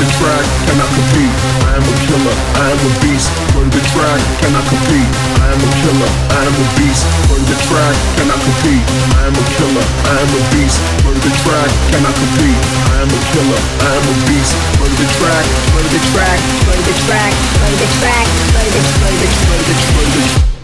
the track, cannot compete. I am a killer, I am a beast. Run the track, cannot compete. I am a killer, I am a beast. Run the track, cannot compete. I am a killer, I am a beast. Run the track, cannot compete. I am a killer, I am a beast. Run the track, run the track, run the track, run the track, run the track, run the track, run the track.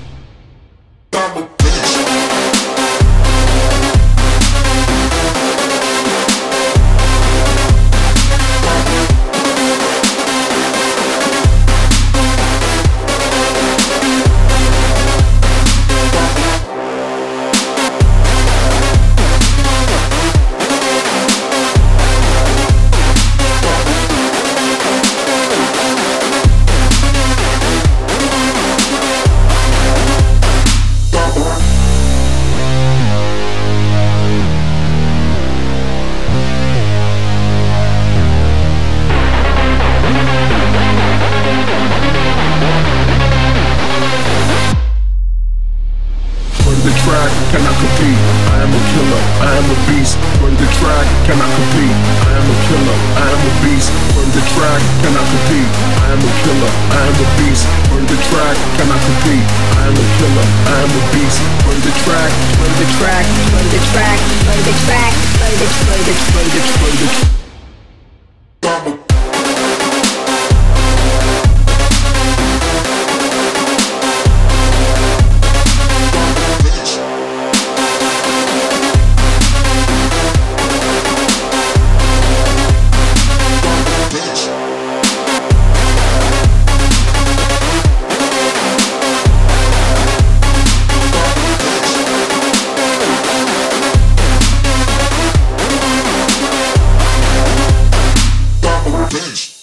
Cannot compete. I am a killer, I am a beast. Run the track, cannot compete. I am a killer, I am a beast. Run the track, cannot compete. I am a killer, I am a beast. Run the track, cannot compete. I am a killer, I am a beast. Run the track, run the track, run the track, run the track, run the track, run the track, run the track, run the track. Finish.